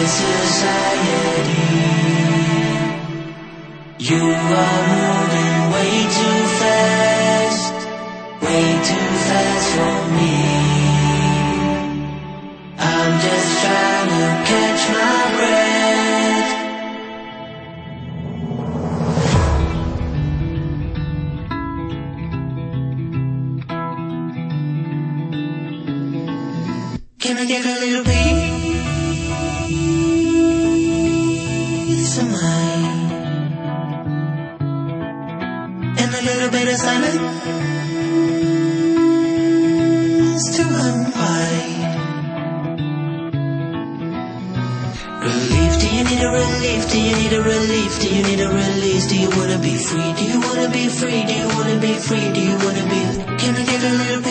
society. You are moving way too fast for me. I'm just trying to catch my breath. Can I get a little piece of mine? And a little bit of silence to unwind. Relief, do you need a relief? Do you need a relief? Do you need a release? Do you wanna be free? Do you wanna be free? Do you wanna be free? Do you wanna be? Can I get a little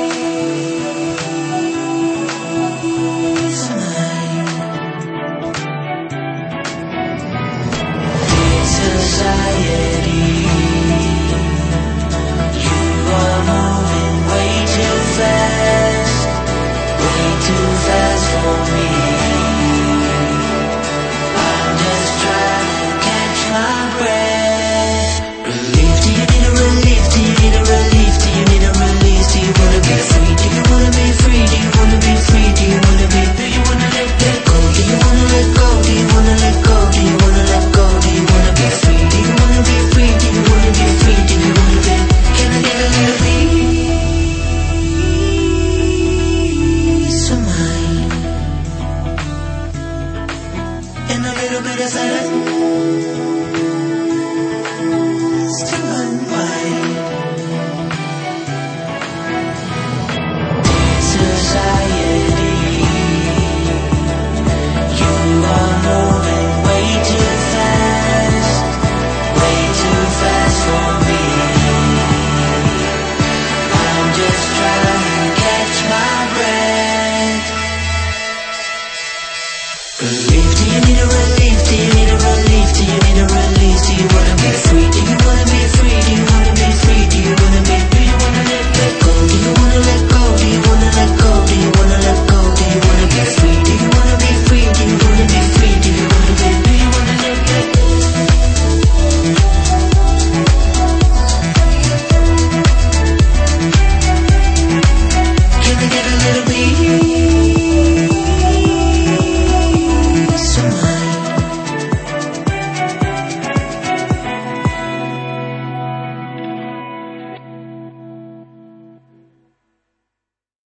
piece of mine? Dear society, you are moving way too fast for me. I'm just trying to catch my breath. Relief, do you need a relief? Do you need a relief? Do you need a release? Do you wanna be free? Do you wanna be free? Do you wanna be free? Do you wanna be? Do you wanna let go? Do you wanna let go? Do you wanna let go? Do you wanna let go? Do you wanna be free? Do you wanna be free? Do you wanna be free? Do you wanna be? Can I get a little piece of mine? And a little bit of silence